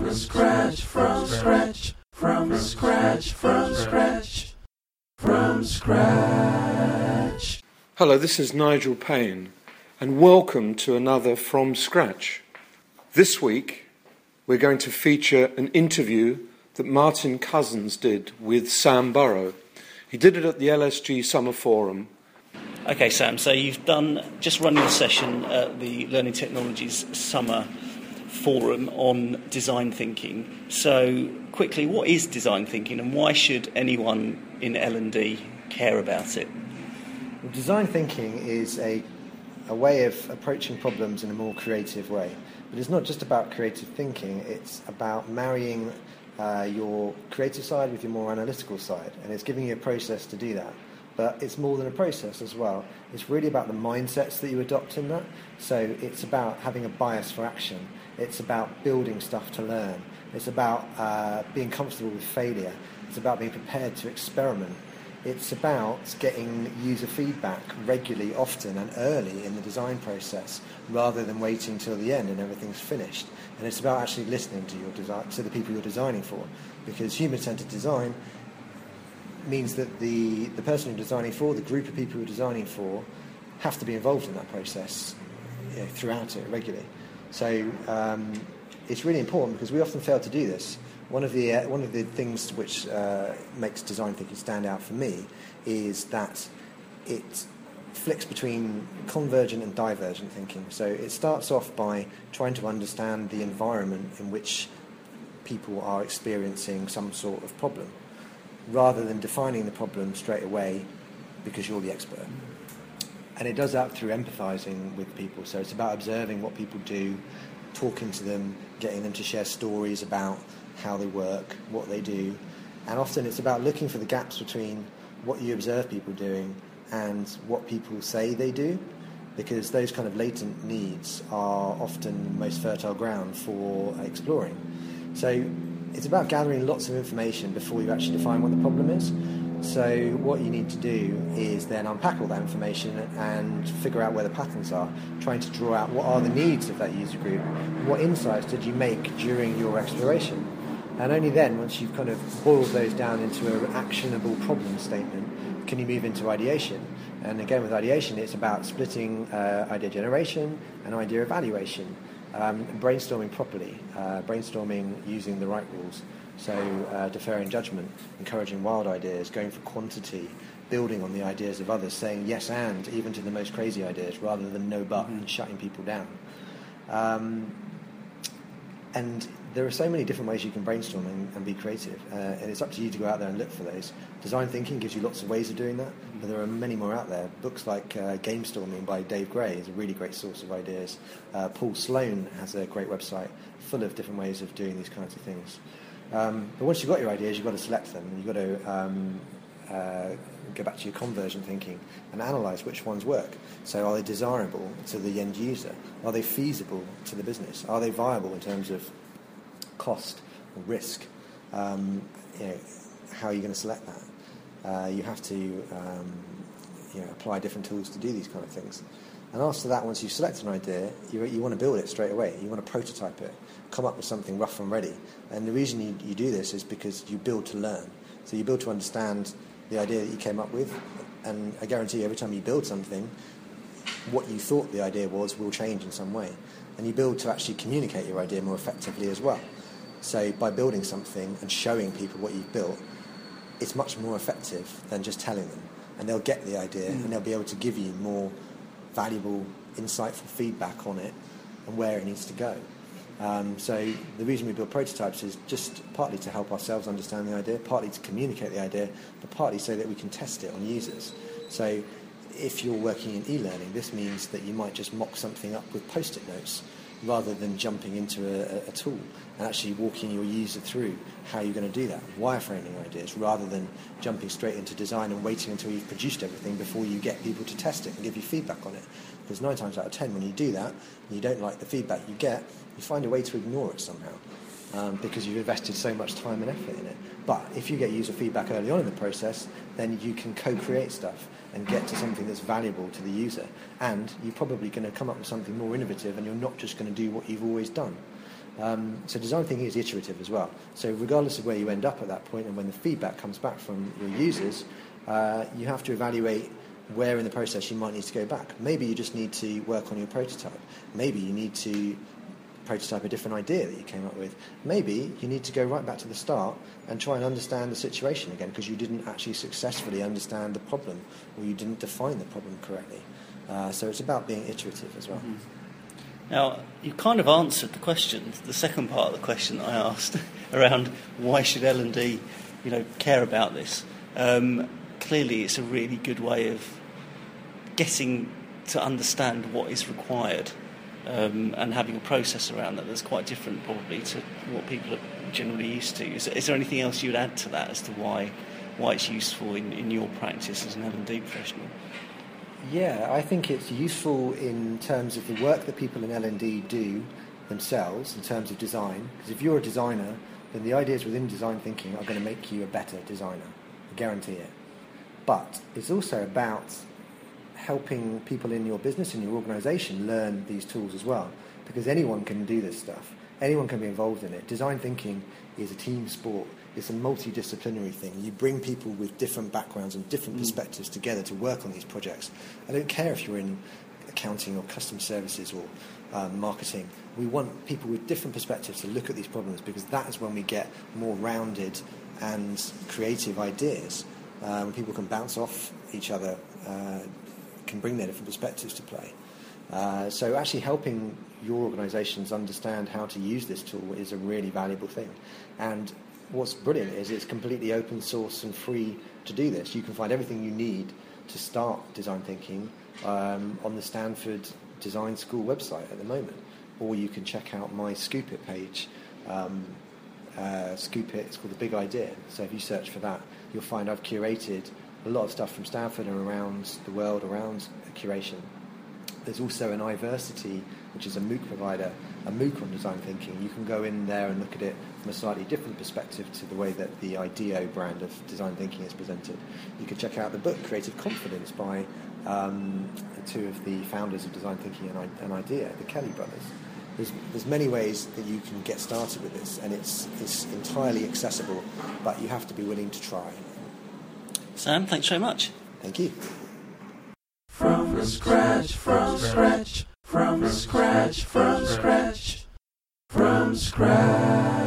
scratch, from scratch, from scratch, from scratch, from scratch. Hello, this is Nigel Payne, and welcome to another From Scratch. This week, we're going to feature an interview that Martin Cousins did with Sam Burrow. He did it at the LSG Summer Forum. Okay, Sam, so you've just run your session at the Learning Technologies Summer Forum on design thinking. So, quickly, what is design thinking and why should anyone in L&D care about it? Well, design thinking is a way of approaching problems in a more creative way. But it's not just about creative thinking, it's about marrying your creative side with your more analytical side, and it's giving you a process to do that. But it's more than a process as well. It's really about the mindsets that you adopt in that. So it's about having a bias for action. It's about building stuff to learn. It's about being comfortable with failure. It's about being prepared to experiment. It's about getting user feedback regularly, often and early in the design process, rather than waiting till the end and everything's finished. And it's about actually listening to to the people you're designing for, because human-centered design means that the person you're designing for, the group of people you're designing for, have to be involved in that process throughout it regularly. So it's really important because we often fail to do this. One of the things which makes design thinking stand out for me is that it flicks between convergent and divergent thinking. So it starts off by trying to understand the environment in which people are experiencing some sort of problem, rather than defining the problem straight away because you're the expert. And it does that through empathizing with people. So it's about observing what people do, talking to them, getting them to share stories about how they work, what they do. And often it's about looking for the gaps between what you observe people doing and what people say they do, because those kind of latent needs are often the most fertile ground for exploring. So it's about gathering lots of information before you actually define what the problem is. So what you need to do is then unpack all that information and figure out where the patterns are, trying to draw out what are the needs of that user group, what insights did you make during your exploration. And only then, once you've kind of boiled those down into an actionable problem statement, can you move into ideation. And again, with ideation, it's about splitting idea generation and idea evaluation. Brainstorming properly, brainstorming using the right rules, so deferring judgment, encouraging wild ideas, going for quantity, building on the ideas of others, saying yes and even to the most crazy ideas rather than no but and shutting people down. And there are so many different ways you can brainstorm and be creative, and it's up to you to go out there and look for those. Design thinking gives you lots of ways of doing that, but there are many more out there. Books like Game Storming by Dave Gray is a really great source of ideas. Paul Sloan has a great website full of different ways of doing these kinds of things. But once you've got your ideas, you've got to select them, and you've got to go back to your convergent thinking and analyse which ones work. So are they desirable to the end user? Are they feasible to the business? Are they viable in terms of cost or risk? How are you going to select that? You have to apply different tools to do these kind of things. And after that, once you've selected an idea, you want to build it straight away. You want to prototype it, come up with something rough and ready. And the reason you do this is because you build to learn. So you build to understand the idea that you came up with, and I guarantee you every time you build something, what you thought the idea was will change in some way. And you build to actually communicate your idea more effectively as well. So by building something and showing people what you've built, it's much more effective than just telling them. And they'll get the idea and they'll be able to give you more valuable, insightful feedback on it and where it needs to go. So the reason we build prototypes is just partly to help ourselves understand the idea, partly to communicate the idea, but partly so that we can test it on users. So if you're working in e-learning, this means that you might just mock something up with post-it notes rather than jumping into a tool and actually walking your user through how you're going to do that, wireframing ideas, rather than jumping straight into design and waiting until you've produced everything before you get people to test it and give you feedback on it. Because 9 times out of 10, when you do that, and you don't like the feedback you get, you find a way to ignore it somehow. Because you've invested so much time and effort in it. But if you get user feedback early on in the process, then you can co-create stuff and get to something that's valuable to the user. And you're probably going to come up with something more innovative, and you're not just going to do what you've always done. So design thinking is iterative as well. So regardless of where you end up at that point and when the feedback comes back from your users, you have to evaluate where in the process you might need to go back. Maybe you just need to work on your prototype. Maybe you need to prototype a different idea that you came up with. Maybe you need to go right back to the start and try and understand the situation again because you didn't actually successfully understand the problem or you didn't define the problem correctly. So it's about being iterative as well. Mm-hmm. Now, you kind of answered the question, the second part of the question I asked around why should L&D, care about this. Clearly, it's a really good way of getting to understand what is required and having a process around that that's quite different probably to what people are generally used to. Is there anything else you would add to that as to why it's useful in your practice as an L&D professional? Yeah, I think it's useful in terms of the work that people in L&D do themselves in terms of design. Because if you're a designer, then the ideas within design thinking are going to make you a better designer. I guarantee it. But it's also about helping people in your business, in your organisation, learn these tools as well. Because anyone can do this stuff. Anyone can be involved in it. Design thinking is a team sport. It's a multidisciplinary thing. You bring people with different backgrounds and different perspectives together to work on these projects. I don't care if you're in accounting or customer services or marketing. We want people with different perspectives to look at these problems because that is when we get more rounded and creative ideas. When people can bounce off each other, can bring their different perspectives to play. So actually helping your organisations understand how to use this tool is a really valuable thing. And what's brilliant is it's completely open source and free to do this. You can find everything you need to start design thinking on the Stanford Design School website at the moment. Or you can check out my Scoop It page. Scoop It, it's called The Big Idea. So if you search for that, you'll find I've curated a lot of stuff from Stanford and around the world around curation. There's also an iVersity, which is a MOOC provider, a MOOC on design thinking. You can go in there and look at it from a slightly different perspective to the way that the IDEO brand of design thinking is presented. You can check out the book Creative Confidence by two of the founders of design thinking and IDEO, the Kelly brothers. There's many ways that you can get started with this, and it's entirely accessible, but you have to be willing to try. Sam, thanks very much. Thank you. From scratch, from scratch, from scratch, from scratch, from scratch.